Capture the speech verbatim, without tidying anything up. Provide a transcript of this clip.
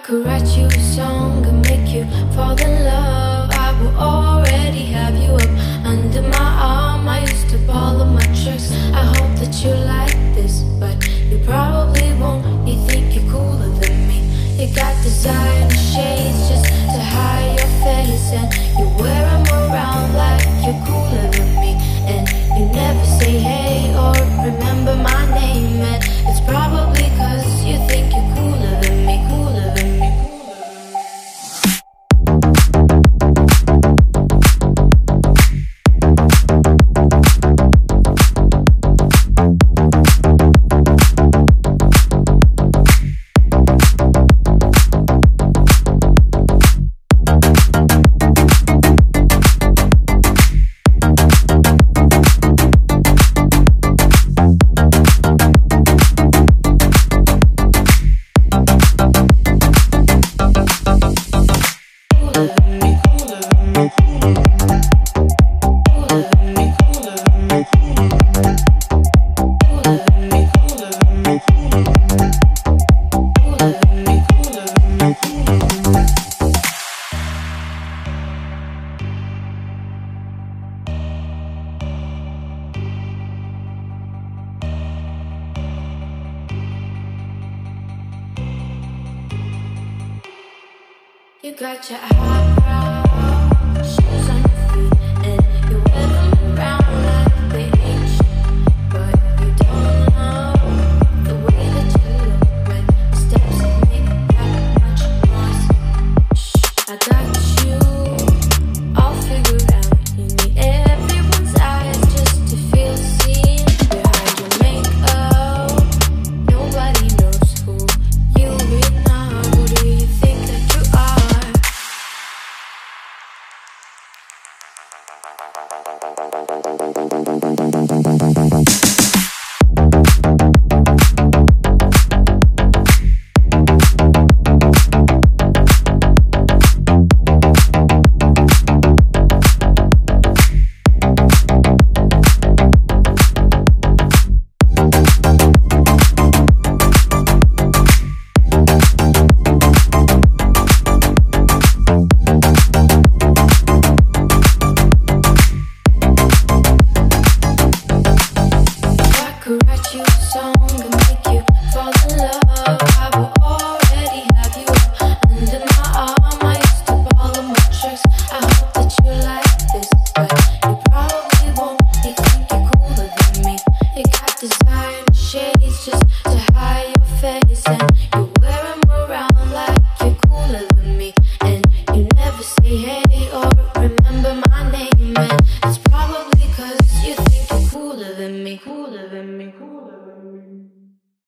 could write you a song and make you fall in love, I will already have you up under my arm. I used to follow my tricks. I hope that you like this, but you probably won't. You think you're cooler than me. You got designer shades just to hide your face, and you wear them around like you're cooler than me. And you never say hey or remember my name, and it's probably cause you think you're cooler than me, cooler than me. You got your eyebrows, shoes on your feet, and you wear them around like they ancient. But you don't know the way that you look when the steps make that much noise. Shh, I got you all figured out. You need everyone's eyes just to feel seen. Behind your makeup, nobody knows who you really are. Who do you think that you are? Design shades just to hide your face, and